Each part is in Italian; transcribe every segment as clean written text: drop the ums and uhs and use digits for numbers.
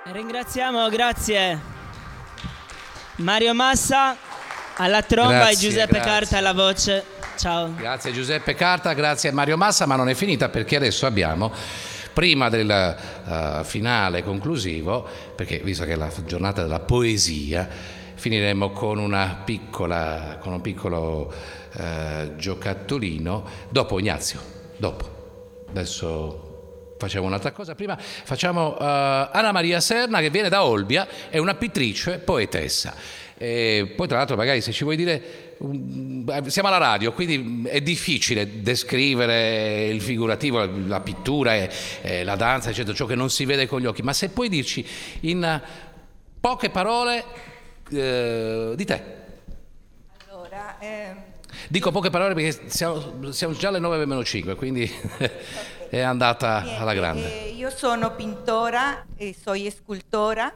Ringraziamo, grazie Mario Massa alla tromba e Giuseppe Carta alla voce. Ciao. Grazie Giuseppe Carta, grazie Mario Massa, ma non è finita perché adesso abbiamo, prima del finale conclusivo, perché visto che è la giornata della poesia, finiremo con un piccolo giocattolino. Dopo Ignazio, dopo. Adesso facciamo un'altra cosa. Prima facciamo Anna Maria Serna, che viene da Olbia, è una pittrice, poetessa. E poi tra l'altro magari se ci vuoi dire, siamo alla radio, quindi è difficile descrivere il figurativo, la pittura e la danza, eccetera, ciò che non si vede con gli occhi, ma se puoi dirci in poche parole di te. Allora, Dico poche parole perché siamo già alle 9:05, quindi è andata alla grande. Io sono pintora e soy escultora.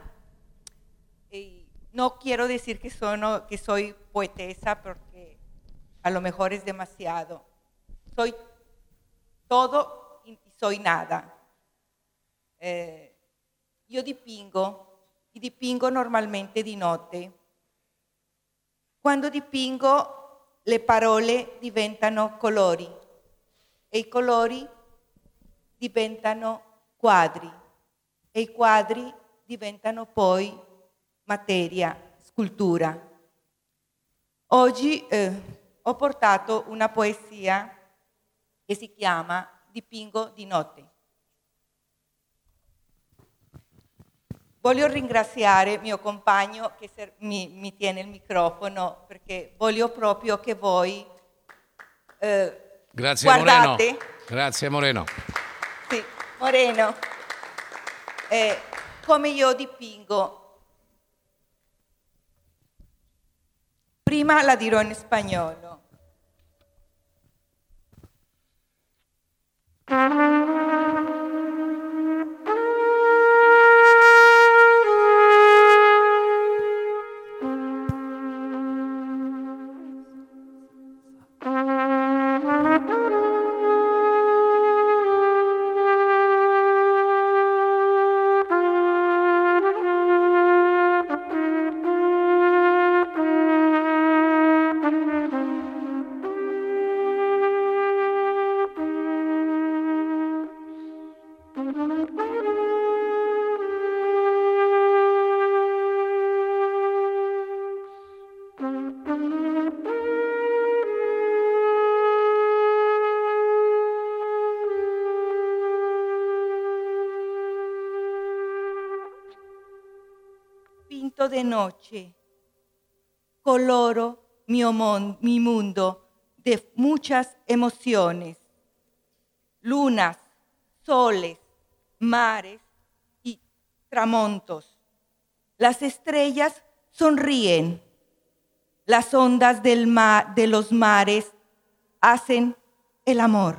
No quiero decir que soy poetesa porque a lo mejor es demasiado. Soy todo y soy nada. Io dipingo normalmente di notte. Quando dipingo le parole diventano colori e i colori diventano quadri e i quadri diventano poi materia, scultura. Oggi ho portato una poesia che si chiama Dipingo di notte. Voglio ringraziare mio compagno che mi tiene il microfono perché voglio proprio che voi Grazie guardate. Moreno. Grazie Moreno. Sì, Moreno. Come io dipingo. Prima la dirò in spagnolo. Pinto de noche, coloro mi mundo de muchas emociones, lunas, soles, mares y tramontos. Las estrellas sonríen, las ondas de los mares hacen el amor.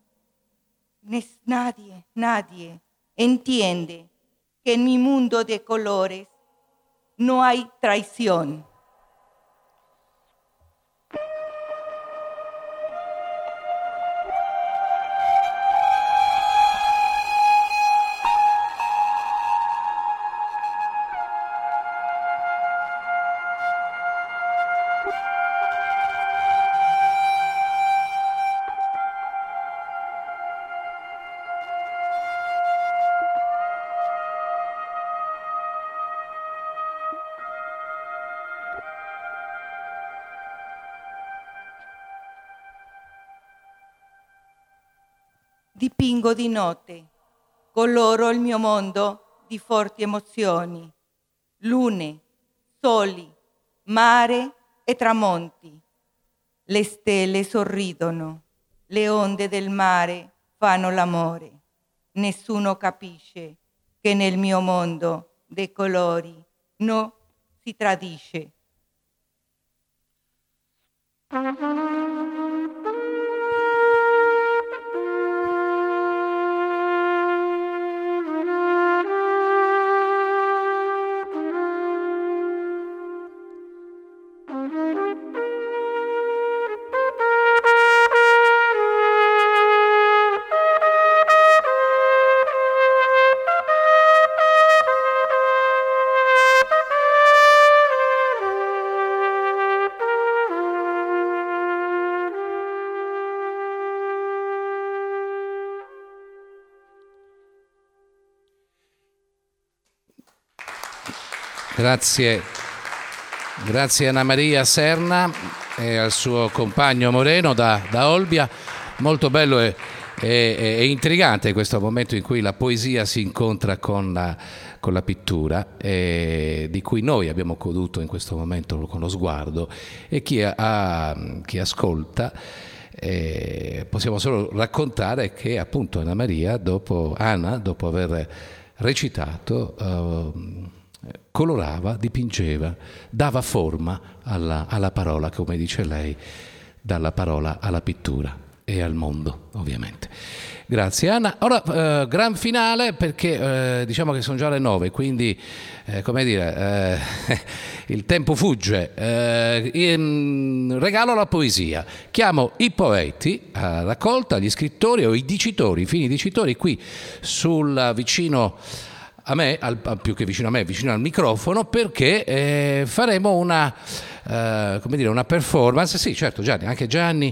Nadie entiende que en mi mundo de colores no hay traición. Dipingo di notte, coloro il mio mondo di forti emozioni, lune, soli, mare e tramonti. Le stelle sorridono, le onde del mare fanno l'amore. Nessuno capisce che nel mio mondo dei colori non si tradisce. Grazie Anna Maria Serna e al suo compagno Moreno da Olbia. Molto bello e intrigante questo momento in cui la poesia si incontra con la pittura, di cui noi abbiamo goduto in questo momento con lo sguardo, e chi ascolta possiamo solo raccontare che appunto Anna Maria, dopo aver recitato, colorava, dipingeva, dava forma alla parola, come dice lei, dalla parola alla pittura e al mondo, ovviamente. Grazie Anna. Ora gran finale, perché diciamo che sono già le 9, quindi il tempo fugge. Regalo la poesia. Chiamo i poeti a raccolta, gli scrittori o i dicitori, i fini dicitori, qui vicino a me, più che vicino a me, vicino al microfono, perché faremo una performance. Sì, certo, anche Gianni,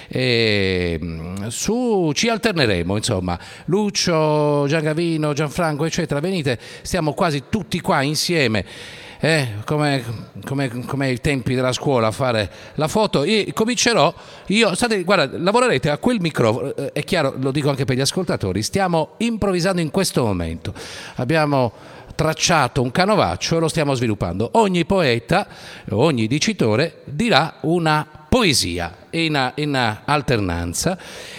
ci alterneremo, insomma, Lucio, Giangavino, Gianfranco, eccetera. Venite, stiamo quasi tutti qua insieme, come ai tempi della scuola, a fare la foto. E comincerò io. Guarda, lavorerete a quel microfono, è chiaro, lo dico anche per gli ascoltatori, stiamo improvvisando in questo momento, abbiamo tracciato un canovaccio e lo stiamo sviluppando. Ogni poeta, ogni dicitore dirà una poesia in alternanza,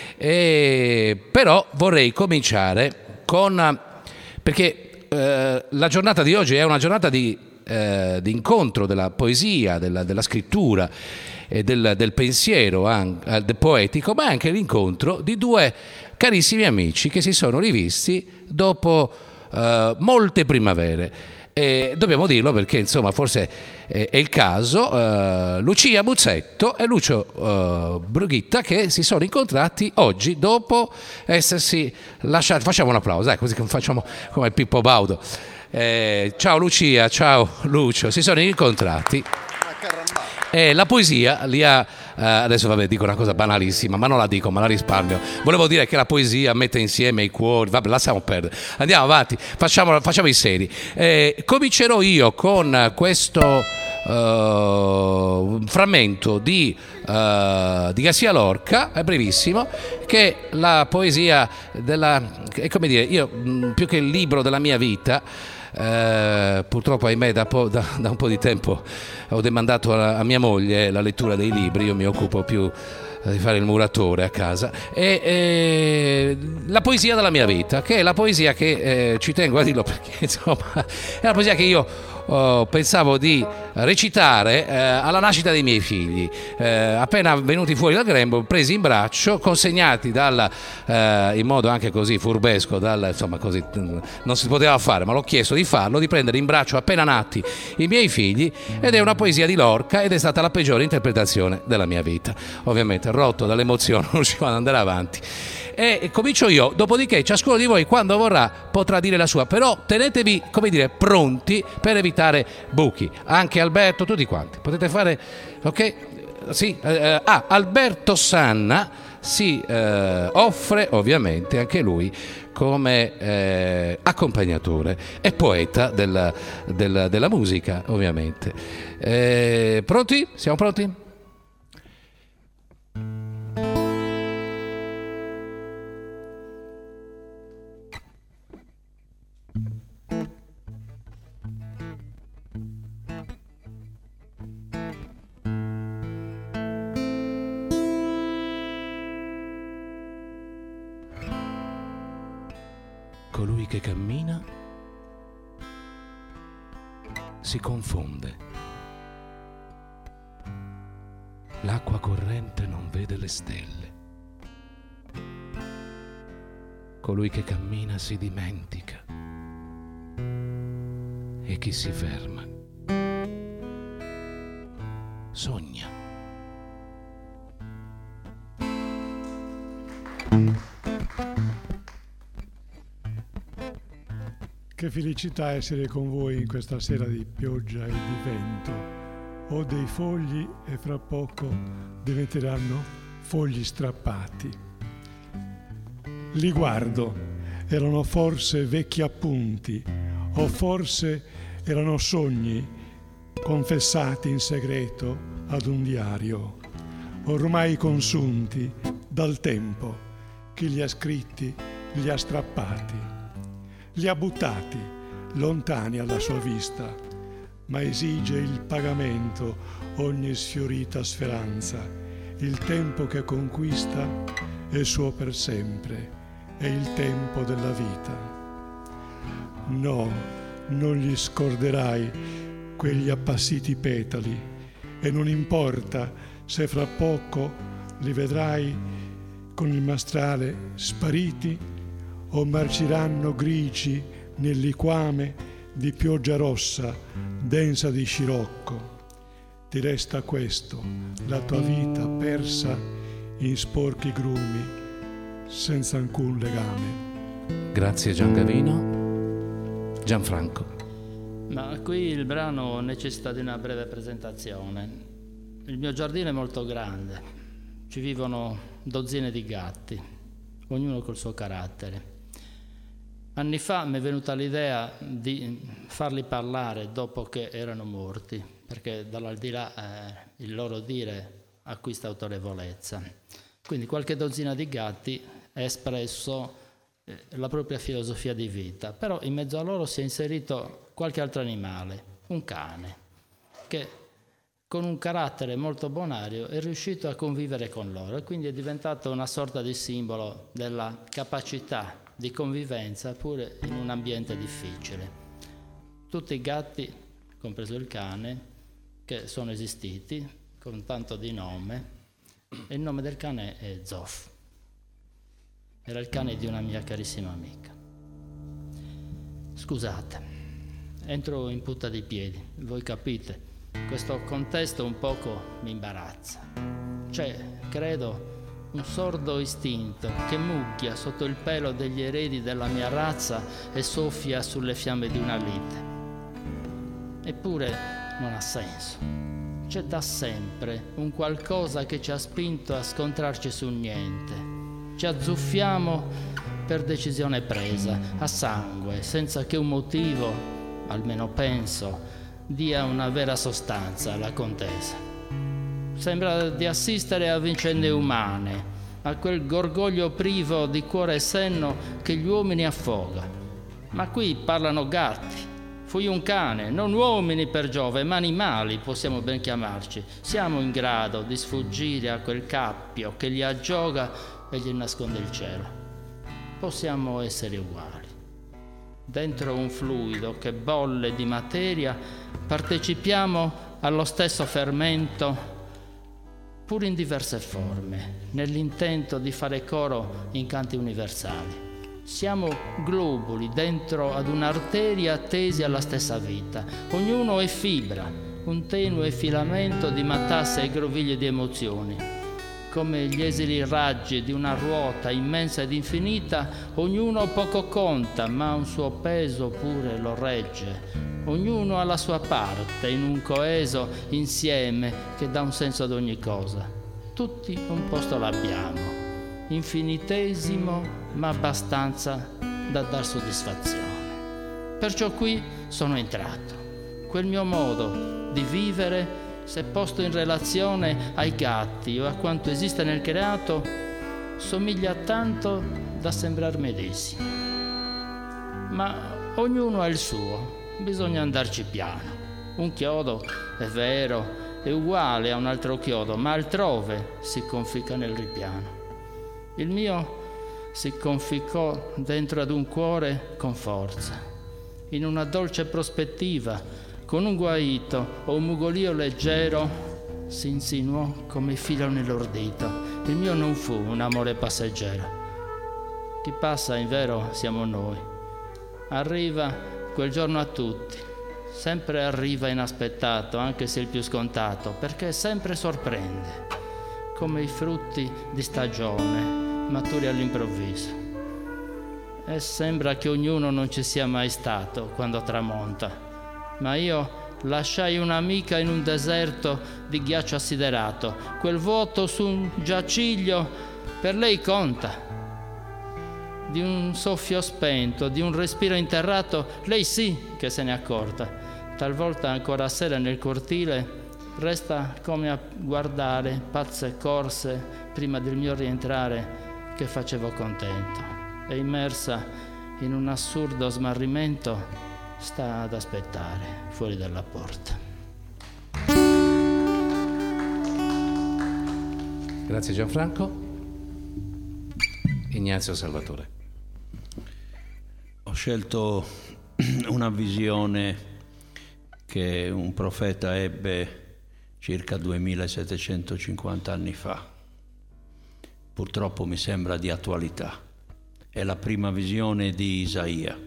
però vorrei cominciare perché la giornata di oggi è una giornata di incontro della poesia, della scrittura e del pensiero del poetico, ma anche l'incontro di due carissimi amici che si sono rivisti dopo molte primavere. Dobbiamo dirlo perché, insomma, forse è il caso. Lucia Buzzetto e Lucio Brughitta, che si sono incontrati oggi dopo essersi lasciati. Facciamo un applauso, così facciamo come Pippo Baudo. Ciao Lucia, ciao Lucio, si sono incontrati. La poesia li ha, adesso dico una cosa banalissima, ma non la dico, ma la risparmio. Volevo dire che la poesia mette insieme i cuori. Lasciamo perdere, andiamo avanti, facciamo i seri. Comincerò io con questo frammento di Garcia Lorca, è brevissimo, che è la poesia è come dire, io più che il libro della mia vita. Purtroppo, ahimè, da un po' di tempo ho demandato a mia moglie la lettura dei libri. Io mi occupo più di fare il muratore a casa, e la poesia della mia vita, che è la poesia che ci tengo a dirlo perché, insomma, è la poesia che io pensavo di recitare alla nascita dei miei figli, appena venuti fuori dal grembo, presi in braccio, consegnati in modo anche così furbesco, insomma, così non si poteva fare, ma l'ho chiesto di farlo, di prendere in braccio appena nati i miei figli, ed è una poesia di Lorca ed è stata la peggiore interpretazione della mia vita. Ovviamente rotto dall'emozione non riuscivo ad andare avanti. E comincio io, dopodiché ciascuno di voi, quando vorrà, potrà dire la sua, però tenetevi, come dire, pronti per evitare buchi. Anche Alberto, tutti quanti potete fare, ok? Sì, Alberto Sanna si offre ovviamente anche lui come accompagnatore e poeta della musica, ovviamente. Pronti? Siamo pronti? Colui che cammina si confonde. L'acqua corrente non vede le stelle. Colui che cammina si dimentica. E chi si ferma sogna. Che felicità essere con voi in questa sera di pioggia e di vento. Ho dei fogli e fra poco diventeranno fogli strappati. Li guardo, erano forse vecchi appunti o forse Erano sogni confessati in segreto ad un diario, ormai consunti dal tempo. Chi li ha scritti li ha strappati, li ha buttati lontani alla sua vista, ma esige il pagamento ogni sfiorita speranza. Il tempo che conquista è suo per sempre, è il tempo della vita. No, non gli scorderai quegli appassiti petali, e non importa se fra poco li vedrai con il mastrale spariti o marciranno grigi nel liquame di pioggia rossa densa di scirocco. Ti resta questo, la tua vita persa in sporchi grumi senza alcun legame. Grazie Giangavino. Gianfranco. Ma qui il brano necessita di una breve presentazione. Il mio giardino è molto grande, ci vivono dozzine di gatti, ognuno col suo carattere. Anni fa mi è venuta l'idea di farli parlare dopo che erano morti, perché dall'aldilà il loro dire acquista autorevolezza. Quindi qualche dozzina di gatti ha espresso la propria filosofia di vita, però in mezzo a loro si è inserito qualche altro animale, un cane, che con un carattere molto bonario è riuscito a convivere con loro e quindi è diventato una sorta di simbolo della capacità di convivenza pure in un ambiente difficile. Tutti i gatti, compreso il cane, che sono esistiti con tanto di nome, e il nome del cane è Zoff. Era il cane di una mia carissima amica. Scusate, entro in punta di piedi, voi capite, questo contesto un poco mi imbarazza. C'è, credo, un sordo istinto che mucchia sotto il pelo degli eredi della mia razza e soffia sulle fiamme di una lite. Eppure non ha senso. C'è da sempre un qualcosa che ci ha spinto a scontrarci su niente. Ci azzuffiamo per decisione presa, a sangue, senza che un motivo, almeno penso, dia una vera sostanza alla contesa. Sembra di assistere a vicende umane, a quel gorgoglio privo di cuore e senno che gli uomini affoga. Ma qui parlano gatti. Fui un cane, non uomini per Giove, ma animali possiamo ben chiamarci. Siamo in grado di sfuggire a quel cappio che li aggioga e gli nasconde il cielo. Possiamo essere uguali. Dentro un fluido che bolle di materia partecipiamo allo stesso fermento, pur in diverse forme, nell'intento di fare coro in canti universali. Siamo globuli dentro ad un'arteria tesi alla stessa vita. Ognuno è fibra, un tenue filamento di matasse e groviglie di emozioni. Come gli esili raggi di una ruota immensa ed infinita, ognuno poco conta, ma un suo peso pure lo regge. Ognuno ha la sua parte in un coeso insieme che dà un senso ad ogni cosa. Tutti un posto l'abbiamo, infinitesimo ma abbastanza da dar soddisfazione. Perciò qui sono entrato. Quel mio modo di vivere, se posto in relazione ai gatti o a quanto esiste nel creato, somiglia tanto da sembrar medesimo. Ma ognuno ha il suo, bisogna andarci piano. Un chiodo, è vero, è uguale a un altro chiodo, ma altrove si conficca nel ripiano. Il mio si conficcò dentro ad un cuore con forza, in una dolce prospettiva, con un guaito o un mugolio leggero si insinuò come filo nell'ordito. Il mio non fu un amore passeggero. Chi passa in vero siamo noi. Arriva quel giorno a tutti, sempre arriva inaspettato, anche se il più scontato, perché sempre sorprende, come i frutti di stagione maturi all'improvviso. E sembra che ognuno non ci sia mai stato quando tramonta. Ma io lasciai un'amica in un deserto di ghiaccio assiderato. Quel vuoto su un giaciglio per lei conta. Di un soffio spento, di un respiro interrato, lei sì che se n'è accorta. Talvolta ancora a sera nel cortile resta come a guardare pazze corse prima del mio rientrare che facevo contento, e immersa in un assurdo smarrimento sta ad aspettare fuori dalla porta. Grazie Gianfranco. Ignazio Salvatore. Ho scelto una visione che un profeta ebbe circa 2750 anni fa. Purtroppo mi sembra di attualità. È la prima visione di Isaia.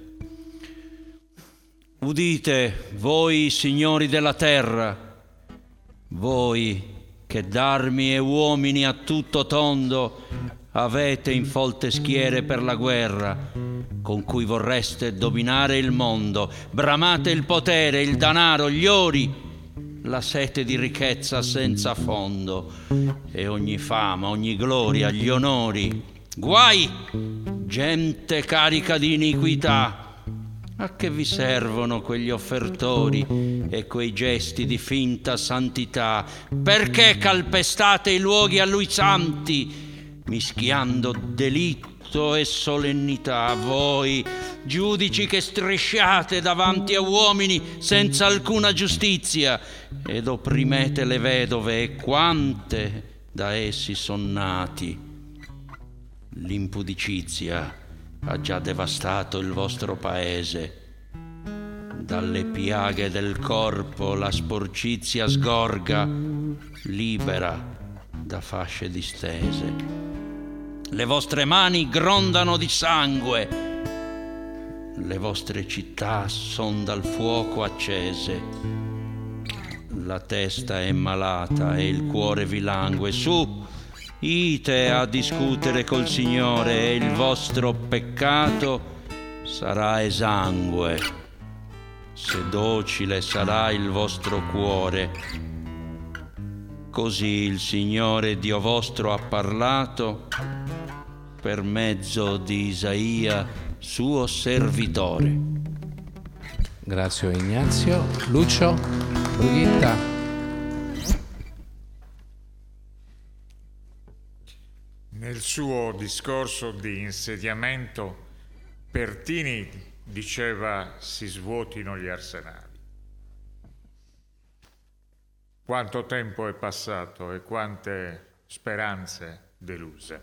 Udite, voi signori della terra, voi che d'armi e uomini a tutto tondo avete in folte schiere per la guerra, con cui vorreste dominare il mondo, bramate il potere, il danaro, gli ori, la sete di ricchezza senza fondo, e ogni fama, ogni gloria, gli onori. Guai, gente carica di iniquità! A che vi servono quegli offertori e quei gesti di finta santità? Perché calpestate i luoghi a lui santi, mischiando delitto e solennità? Voi, giudici che strisciate davanti a uomini senza alcuna giustizia ed opprimete le vedove, e quante da essi son nati. L'impudicizia ha già devastato il vostro paese. Dalle piaghe del corpo la sporcizia sgorga, libera da fasce distese. Le vostre mani grondano di sangue, le vostre città son dal fuoco accese. La testa è malata e il cuore vi langue. Su, ite a discutere col Signore, e il vostro peccato sarà esangue, se docile sarà il vostro cuore. Così il Signore Dio vostro ha parlato per mezzo di Isaia, suo servitore. Grazie Ignazio. Lucio, Brigitta. Nel suo discorso di insediamento, Pertini diceva: si svuotino gli arsenali. Quanto tempo è passato e quante speranze deluse.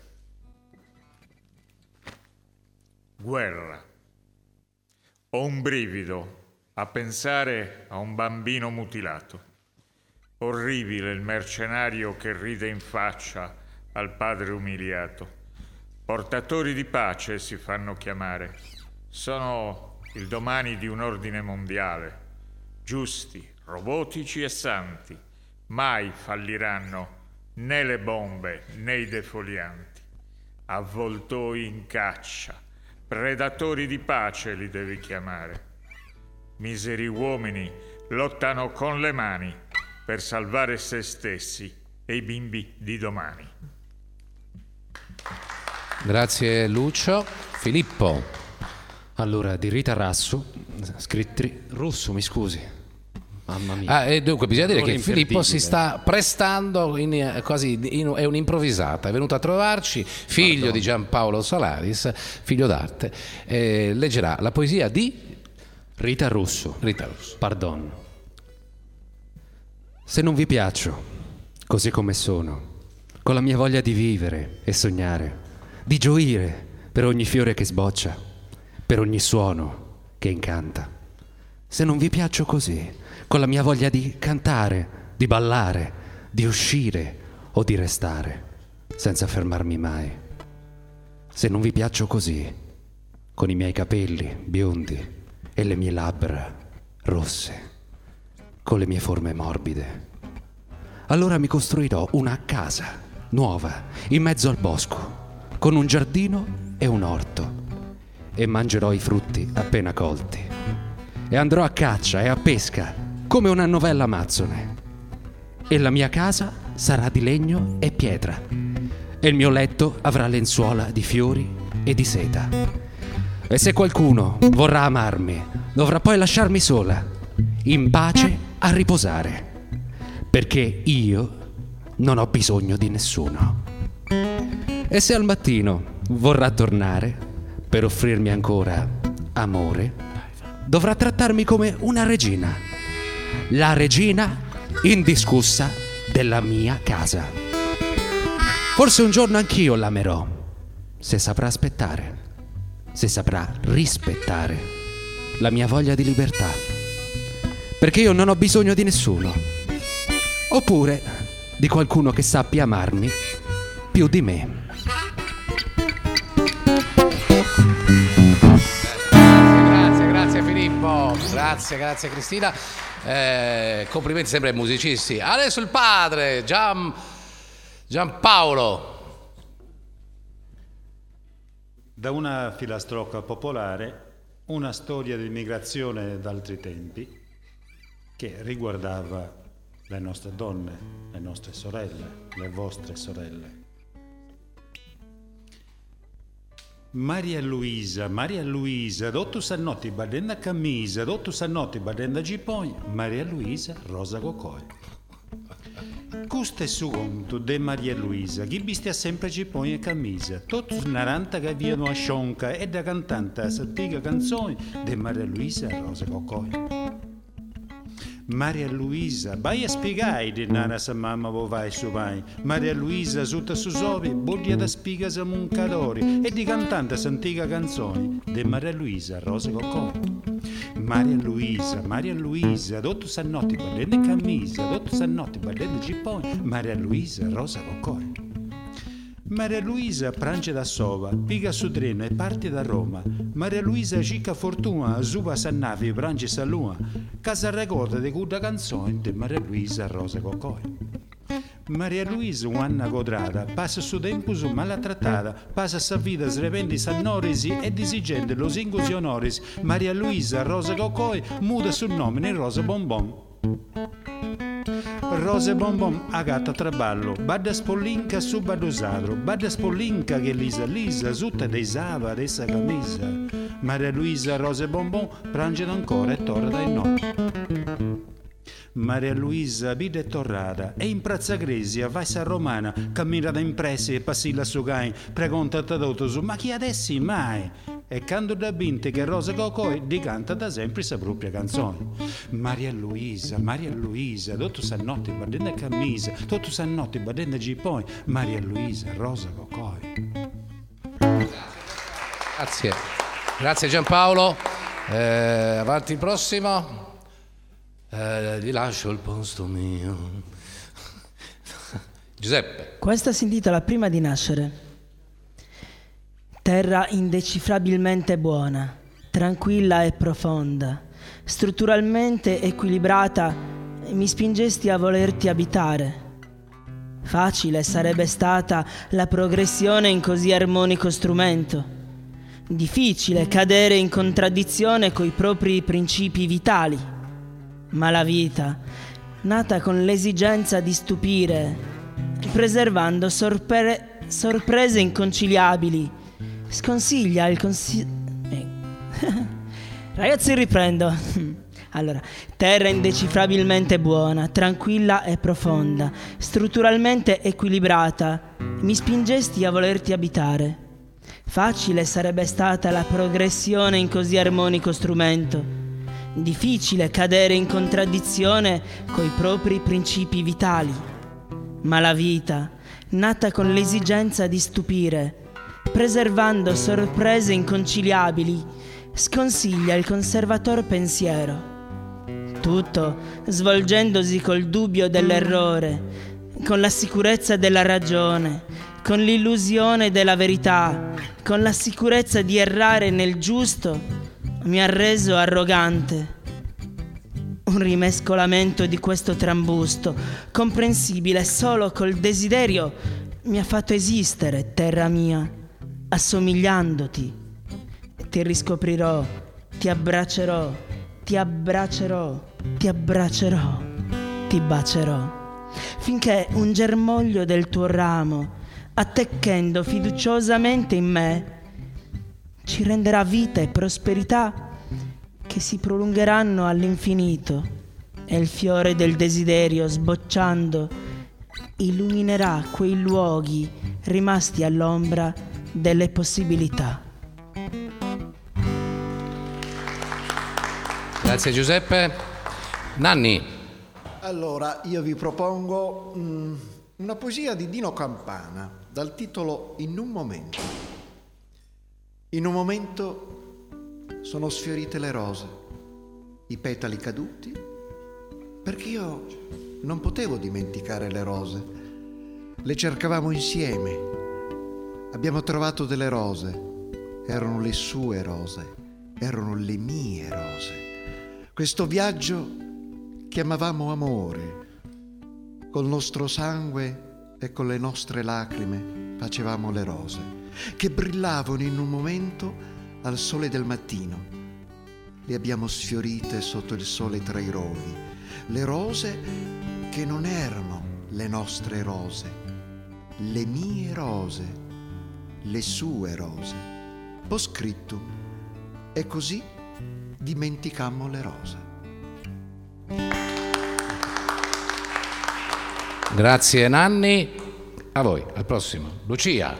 Guerra. Ho un brivido a pensare a un bambino mutilato. Orribile il mercenario che ride in faccia al padre umiliato. Portatori di pace si fanno chiamare. Sono il domani di un ordine mondiale. Giusti, robotici e santi. Mai falliranno né le bombe né i defolianti. Avvoltoi in caccia, predatori di pace li devi chiamare. Miseri uomini lottano con le mani per salvare se stessi e i bimbi di domani. Grazie Lucio. Filippo. Allora, di Rita Russo, mi scusi. Mamma mia. E dunque bisogna dire che Filippo si sta prestando è un'improvvisata, è venuto a trovarci, figlio di Giampaolo Salaris, figlio d'arte, leggerà la poesia di Rita Russo. Pardon. Se non vi piaccio così come sono, con la mia voglia di vivere e sognare, di gioire per ogni fiore che sboccia, per ogni suono che incanta. Se non vi piaccio così, con la mia voglia di cantare, di ballare, di uscire o di restare, senza fermarmi mai. Se non vi piaccio così, con i miei capelli biondi e le mie labbra rosse, con le mie forme morbide, allora mi costruirò una casa nuova in mezzo al bosco, con un giardino e un orto, e mangerò i frutti appena colti, e andrò a caccia e a pesca come una novella amazzone, e la mia casa sarà di legno e pietra, e il mio letto avrà lenzuola di fiori e di seta. E se qualcuno vorrà amarmi, dovrà poi lasciarmi sola. in pace a riposare, perché io non ho bisogno di nessuno. E se al mattino vorrà tornare per offrirmi ancora amore, dovrà trattarmi come una regina, la regina indiscussa della mia casa. Forse un giorno anch'io l'amerò, se saprà aspettare, se saprà rispettare la mia voglia di libertà, perché io non ho bisogno di nessuno, oppure di qualcuno che sappia amarmi più di me. Grazie Filippo, grazie Cristina, complimenti sempre ai musicisti. Adesso il padre Giampaolo. Da una filastrocca popolare, una storia di migrazione d'altri tempi che riguardava le nostre donne, le nostre sorelle, le vostre sorelle. Maria Luisa, dotto sannotti badenda camisa, dotto sannotti badenda gipoi, Maria Luisa rosa cocoi. Custe su conto de Maria Luisa, chi bistia sempre gipoi e camisa, tutti naranta che viano a scionca e da cantante a sattiga canzoni de Maria Luisa rosa cocoi. Maria Luisa, vai a spiegare di nana sa mamma vo vai su vai. Maria Luisa, sutta su sovi, bodia da spiga sa muncadori e di cantante s'antica canzoni de Maria Luisa rosa cocoi. Maria Luisa, dotto sannotti badende camisa, dotto sannotti badende gipponi, Maria Luisa rosa cocoi. Maria Luisa prange da Sova, piga su treno e parte da Roma. Maria Luisa cicca fortuna, suva sannavi, prange salua. Casa ricorda di quella canzone di Maria Luisa rosa cocoi. Maria Luisa, un'anna quadrata, passa su tempo su mala trattata, passa sa vita srependi sannorisi e disigente lo singusi onoris. Maria Luisa rosa cocoi, muda sul nome in rosa bonbon. Rose bonbon a gatta traballo, badda spollinca su badosadro, badda spollinca che lisa, sutta dei sava dessa camisa. Maria Luisa rose bonbon, prange ancora e torna dai no. Maria Luisa vide torrada e in Piazza Gresia vai sa romana, cammina da imprese e passilla su gain, pregunta tradotto su ma chi adesso mai? E quando da binte che rosa cocoi di canta da sempre sa propria canzone. Maria Luisa, dotto sannotti badenda camisa, dotto sannotti badenda gipoi, Maria Luisa rosa cocoi. Grazie Giampaolo. Avanti il prossimo. Gli lascio il posto mio. Giuseppe. Questa si intitola Prima di nascere. Terra indecifrabilmente buona, tranquilla e profonda, strutturalmente equilibrata, mi spingesti a volerti abitare. Facile sarebbe stata la progressione in così armonico strumento. Difficile cadere in contraddizione coi propri principi vitali. Ma la vita, nata con l'esigenza di stupire, preservando sorprese inconciliabili, sconsiglia il Ragazzi, riprendo. Allora, terra indecifrabilmente buona, tranquilla e profonda, strutturalmente equilibrata, mi spingesti a volerti abitare. Facile sarebbe stata la progressione in così armonico strumento. Difficile cadere in contraddizione coi propri principi vitali. Ma la vita, nata con l'esigenza di stupire, preservando sorprese inconciliabili, sconsiglia il conservator pensiero. Tutto svolgendosi col dubbio dell'errore, con la sicurezza della ragione, con l'illusione della verità, con la sicurezza di errare nel giusto, mi ha reso arrogante. Un rimescolamento di questo trambusto, comprensibile solo col desiderio, mi ha fatto esistere, terra mia, assomigliandoti. Ti riscoprirò, ti abbraccerò, ti abbraccerò, ti abbraccerò, ti bacerò, finché un germoglio del tuo ramo, attecchendo fiduciosamente in me, ci renderà vita e prosperità che si prolungheranno all'infinito e il fiore del desiderio sbocciando illuminerà quei luoghi rimasti all'ombra delle possibilità. Grazie Giuseppe. Nanni. Allora, io vi propongo una poesia di Dino Campana dal titolo In un momento. In un momento sono sfiorite le rose, i petali caduti, perché io non potevo dimenticare le rose. Le cercavamo insieme. Abbiamo trovato delle rose. Erano le sue rose, erano le mie rose. Questo viaggio chiamavamo amore. Col nostro sangue e con le nostre lacrime facevamo le rose, che brillavano in un momento al sole del mattino. Le abbiamo sfiorite sotto il sole tra i rovi, le rose che non erano le nostre rose, le mie rose, le sue rose. Post scriptum, e così dimenticammo le rose. Grazie Nanni. A voi, al prossimo. Lucia.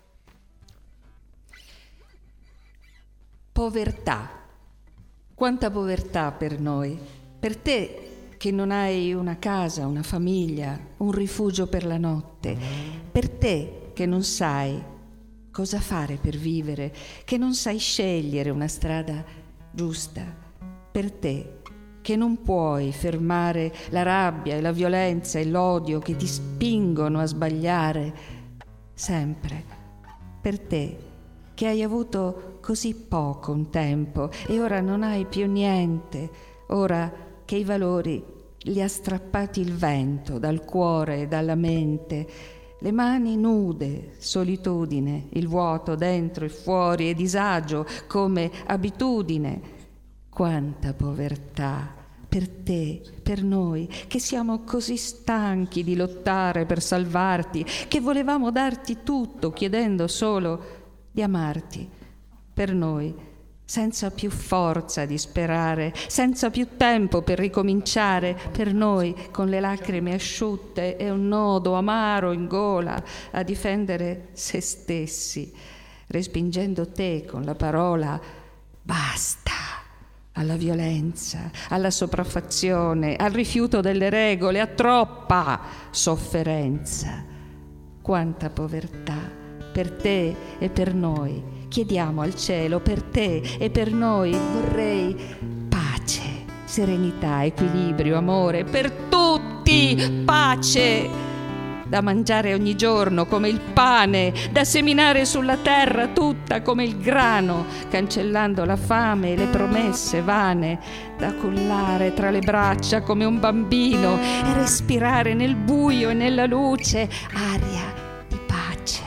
Povertà. Quanta povertà per noi. Per te che non hai una casa, una famiglia, un rifugio per la notte. Per te che non sai cosa fare per vivere, che non sai scegliere una strada giusta. Per te che non puoi fermare la rabbia e la violenza e l'odio che ti spingono a sbagliare sempre. Per te che hai avuto così poco un tempo e ora non hai più niente, ora che i valori li ha strappati il vento dal cuore e dalla mente, le mani nude, solitudine, il vuoto dentro e fuori e disagio come abitudine. Quanta povertà per te, per noi, che siamo così stanchi di lottare per salvarti, che volevamo darti tutto chiedendo solo di amarti. Per noi, senza più forza di sperare, senza più tempo per ricominciare, per noi con le lacrime asciutte e un nodo amaro in gola a difendere se stessi, respingendo te con la parola basta alla violenza, alla sopraffazione, al rifiuto delle regole, a troppa sofferenza. Quanta povertà per te e per noi. Chiediamo al cielo per te e per noi. Vorrei pace, serenità, equilibrio, amore per tutti, pace da mangiare ogni giorno come il pane, da seminare sulla terra tutta come il grano, cancellando la fame e le promesse vane, da cullare tra le braccia come un bambino e respirare nel buio e nella luce aria di pace,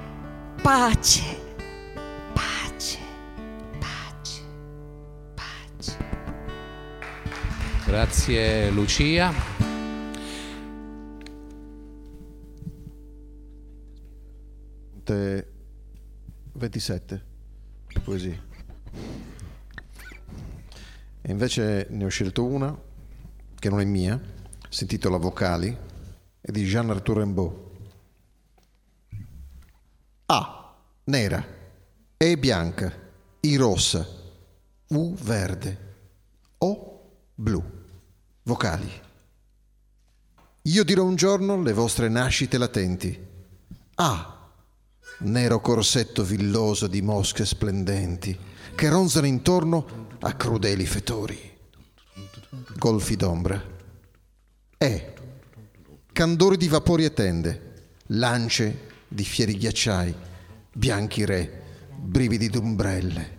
pace, pace, pace, pace. Grazie Lucia. 27 poesie. E invece ne ho scelto una che non è mia, si intitola Vocali, è di Jean-Arthur Rimbaud. A, nera, E bianca, I rossa, U verde, O blu. Vocali. Io dirò un giorno le vostre nascite latenti. A, nero corsetto villoso di mosche splendenti che ronzano intorno a crudeli fetori, golfi d'ombra. E, candori di vapori e tende, lance di fieri ghiacciai, bianchi re, brividi d'ombrelle.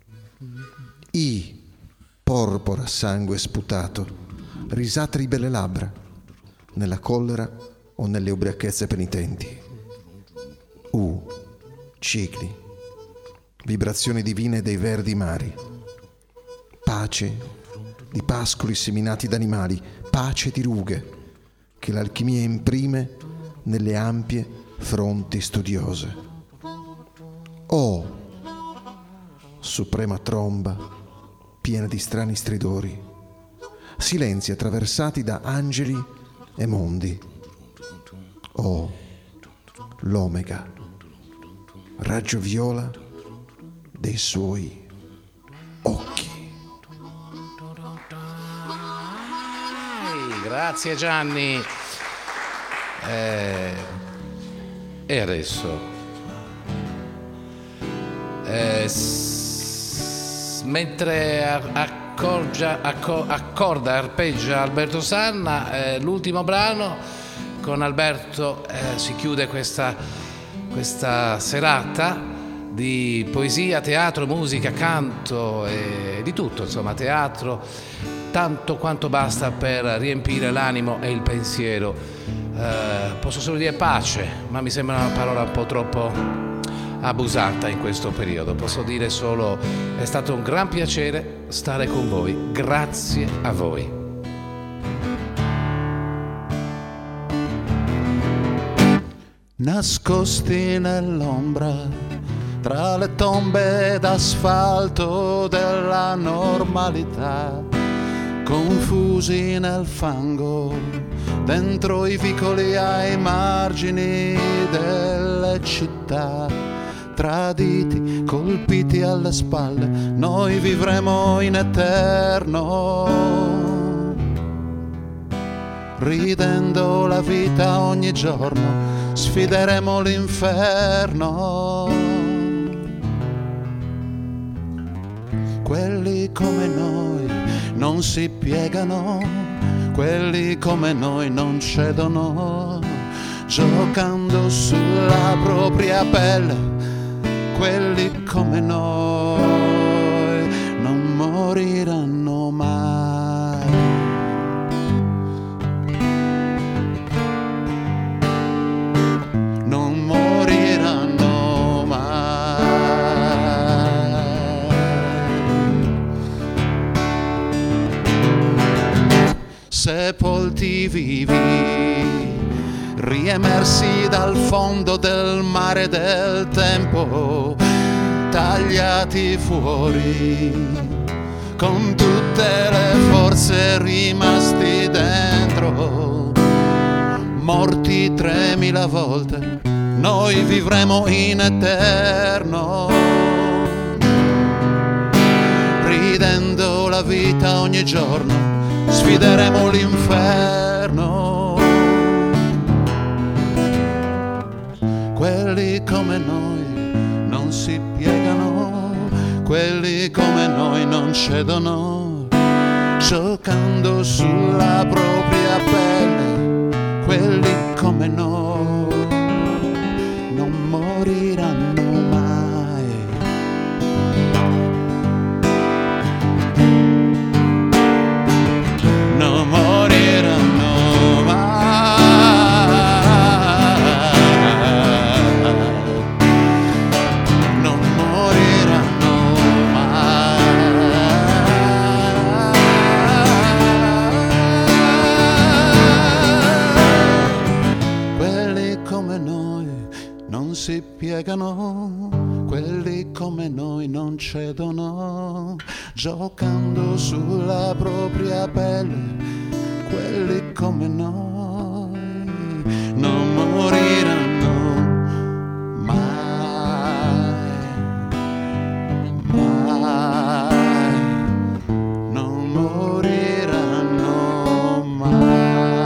I, porpora sangue sputato, risate di belle labbra, nella collera o nelle ubriachezze penitenti. U, cicli, vibrazioni divine dei verdi mari, pace di pascoli seminati d'animali, pace di rughe che l'alchimia imprime nelle ampie fronti studiose. O, suprema tromba piena di strani stridori, silenzi attraversati da angeli e mondi. Oh, l'omega, raggio viola dei suoi occhi. Grazie Gianni. E adesso mentre accorda, arpeggia Alberto Sanna, l'ultimo brano con Alberto si chiude questa serata di poesia, teatro, musica, canto e di tutto, insomma, teatro, tanto quanto basta per riempire l'animo e il pensiero. Posso solo dire pace, ma mi sembra una parola un po' troppo abusata in questo periodo. Posso dire solo: è stato un gran piacere stare con voi. Grazie a voi. Nascosti nell'ombra tra le tombe d'asfalto della normalità, confusi nel fango dentro i vicoli ai margini delle città, traditi, colpiti alle spalle, noi vivremo in eterno, ridendo la vita ogni giorno, sfideremo l'inferno. Quelli come noi non si piegano, quelli come noi non cedono, giocando sulla propria pelle, quelli come noi non moriranno mai. Non moriranno mai. Sepolti vivi, riemersi dal fondo del mare del tempo, tagliati fuori, con tutte le forze rimasti dentro, morti 3000 volte, noi vivremo in eterno, ridendo la vita ogni giorno, sfideremo l'inferno. Quelli come noi non si piegano, quelli come noi non cedono, giocando sulla propria pelle, quelli come noi non moriranno mai. Non moriranno mai. Non moriranno mai. Quelli come noi non si piegano, quelli come noi non cedono, giocando sulla propria pelle, quelli come noi non moriranno mai, mai, non moriranno mai.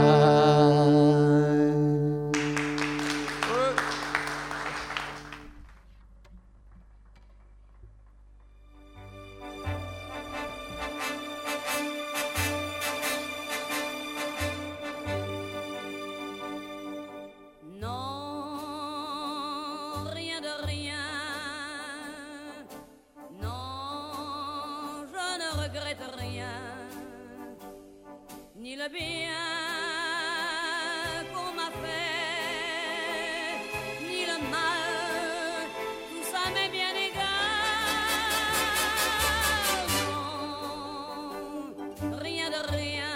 Ni le bien qu'on m'a fait, ni le mal, tout ça m'est bien égal. Non, rien de rien.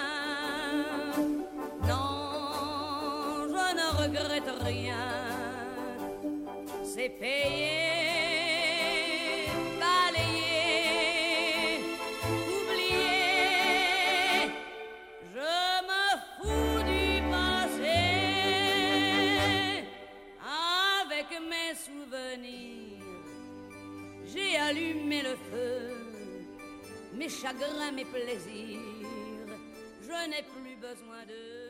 Non, je ne regrette rien. C'est payé. Balayé, oublié, d'allumer le feu, mes chagrins, mes plaisirs, je n'ai plus besoin d'eux.